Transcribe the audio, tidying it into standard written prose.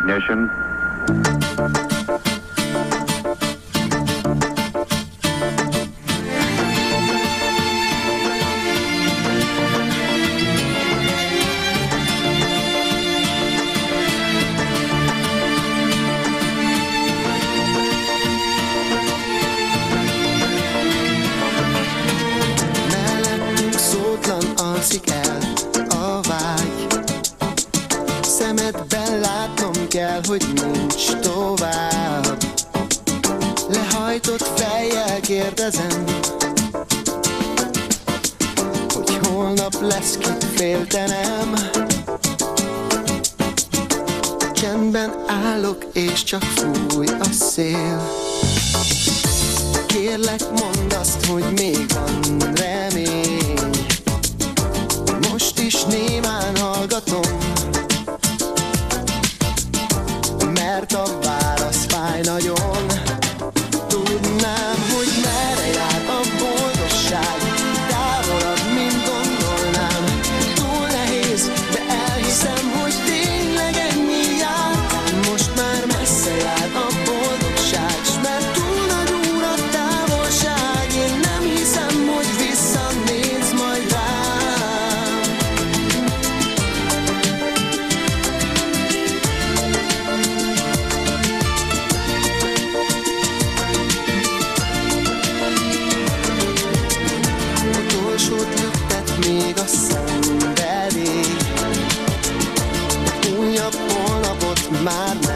Ignition. Mellettünk szótlan alszik el a vágy. Szemedben látnom kell, hogy nincs tovább. Lehajtott fejjel kérdezem, hogy holnap lesz kit féltenem. Csendben állok és csak fúj a szél. Kérlek, mondd azt, hogy még van remény. Most is némán hallgatom, mert a válasz fáj nagyon. Tudnám, hogy merre jár a boldogság, távolabb, mint gondolnám. Túl nehéz, de elhiszem, hogy tényleg ennyi jár. Most már messze jár a boldogság, s mert túl nagy úr a távolság. Én nem hiszem, hogy visszanéz majd rám. Utolsót lüktet még a szenvedély. Újabb holnapot már nem